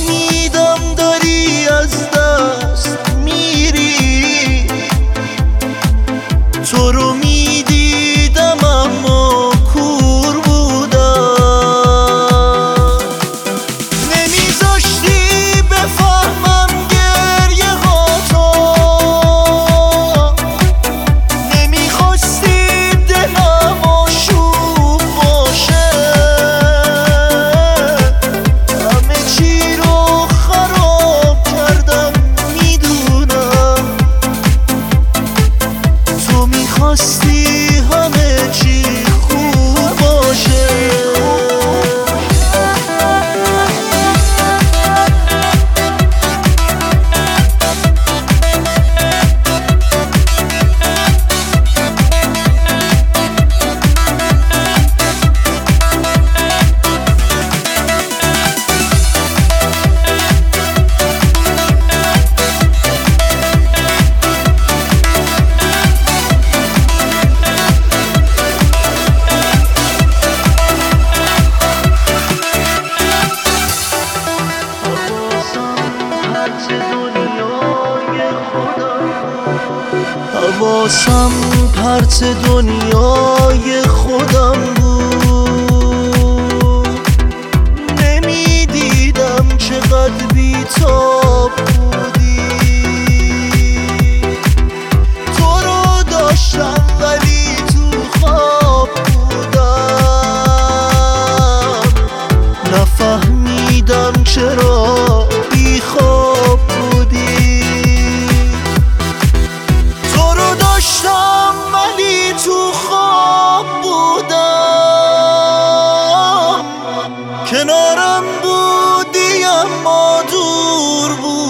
نفهمیدم داری از دست میری. تو رو میدیدم اما کور بودم. نمیذاشتی بفهمم گریه هاتو، نمیخواستی دلم آشوب باشه. همه چی رو خراب کردم میدونم. تو میخواستی همه چی خوب باشه. حواسم پرت دنیای خودم بود. نمیدیدم چقدر بی‌تاب بودی. تو رو داشتم ولی تو خواب بودم. نفهمیدم چرا بی خواب بودی. داشتم ولی تو خواب بودم. کنارم بودی اما دور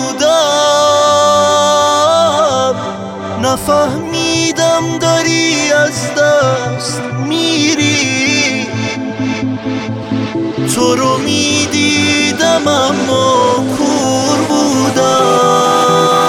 بودم. نفهمیدم داری از دست میری. تو رو میدیدم اما کور بودم.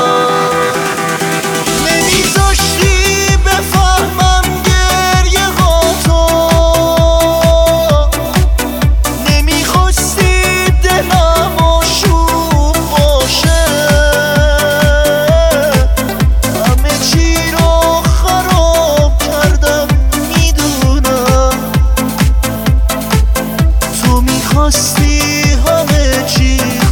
خواستی همه چی